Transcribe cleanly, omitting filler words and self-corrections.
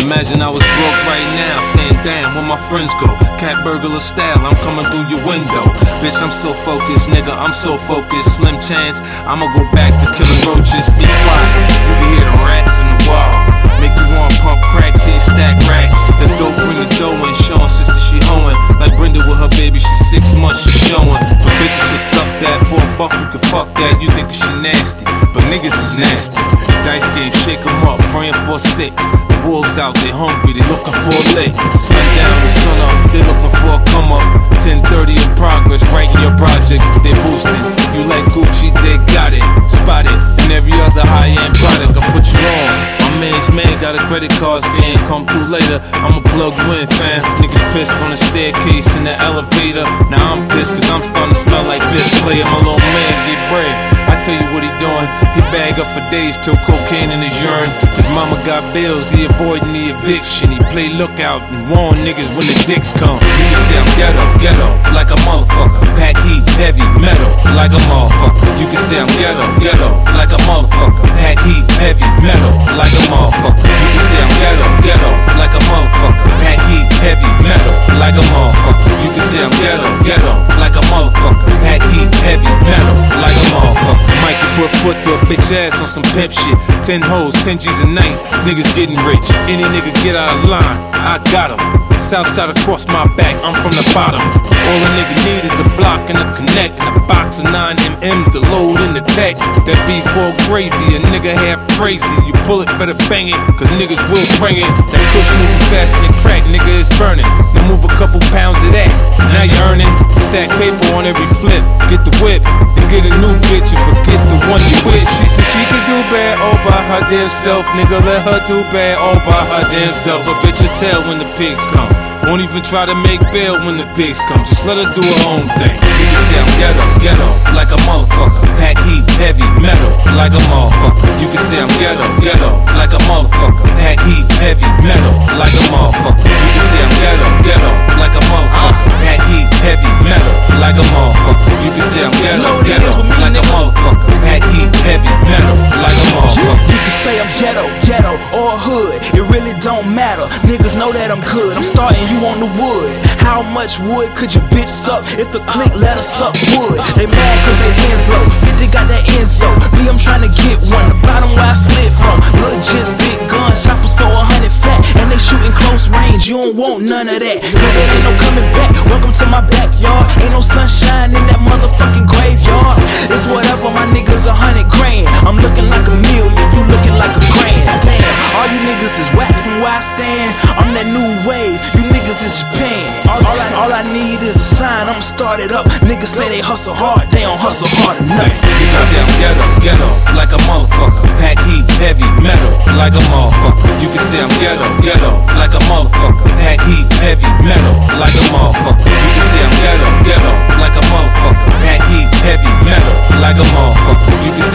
Imagine I was broke right now, saying damn, where my friends go? Cat burglar style, I'm coming through your window. Bitch, I'm so focused, nigga, I'm so focused. Slim chance, I'ma go back to killing roaches. Be quiet, you can hear the rats in the wall. Make you want pump crack till you stack racks. The dope bring the dough in, showing sister she hoeing. Like Brenda with her baby, she 6 months, she showing. For bitches to suck that, for a buck you can fuck that. You think she nasty, but niggas is nasty. Dice game, shake 'em up, praying for 6. The wolves out, they hungry, they looking for a lick. Sundown to sun up, they looking for a come up. 10:30 in progress, writing your projects, they boosting. You like Gucci, they got it, spot it. And every other high-end product, I put you on. My man's man got a credit card scan, come through later, I'ma plug you in, fam. Niggas pissed on the staircase in the elevator. Now I'm pissed cause I'm starting to smell like piss player. My little man get bread, I tell you what he doing. He bag up for days till cocaine in his urine. His mama got bills, he avoiding the eviction. He play lookout and warn niggas when the dicks come. You can say I'm ghetto, like a motherfucker. Pack heat, heavy, metal, like a motherfucker. You can say I'm ghetto, like a motherfucker. Pack heat, heavy, metal, like a motherfucker. You can say I'm ghetto, like a motherfucker. Pack heat, heavy, metal, like a motherfucker. You can say I'm ghetto, like a motherfucker. Pack heat, heavy, metal, like a motherfucker. Mikey put foot to a bitch ass on some pimp shit. 10 hoes, 10 G's a night, niggas getting rich. Any nigga get out of line, I got him. Southside across my back, I'm from the bottom. All a nigga need is a block and a connect, and a box of 9mm to load in the tech. That B4 gravy, a nigga half crazy. You pull it, better bang it, cause niggas will bring it. That kush moving faster than crack, nigga, is burning. Now move a couple pounds of that, now you earning. Stack paper on every flip, get the whip, then get a new bitch and forget the one you with. She said she could do bad all by her damn self, nigga, let her do bad all by her damn self. A bitch will tell when the pigs come. Won't even try to make bail when the pigs come. Just let her do her own thing. You can say I'm ghetto, like a motherfucker. Pack heat, heavy, metal, like a motherfucker. You can say I'm ghetto, like a motherfucker. Pack heat, heavy, metal, like a motherfucker. You can say I'm ghetto, like a motherfucker. Pack heat, heavy, metal, like a motherfucker. You can say I'm ghetto, like a motherfucker. Pack heat, heavy, metal, like a motherfucker. You can say I'm ghetto or hood, it really don't matter. Niggas know that I'm good, I'm starting you on the wood. How much wood could your bitch suck if the clique let her suck wood? They mad cause they ends low, 50 got that Enzo. Me, I'm trying to get one, the bottom where I slid from. Look, just big guns, choppers for 100 flat, and they shooting close range, you don't want none of that. Cause there ain't no coming back, welcome to my backyard. Ain't no sunshine in that motherfucking graveyard. It's whatever, my niggas 100 grand. I'm looking like a million, you looking like a grand. Damn, all you niggas is whack from where I stand. I'm that new wave, you niggas is Japan. All I need is a sign, I'ma start it up. Niggas say they hustle hard, they don't hustle hard enough. You can say I'm ghetto, like a motherfucker. Pack heat, heavy, metal, like a motherfucker. You can say I'm ghetto, like a motherfucker. Pack heat, heavy, metal, like a motherfucker. You can say I'm ghetto, like a motherfucker. Pack heat, heavy, metal, like a motherfucker. You can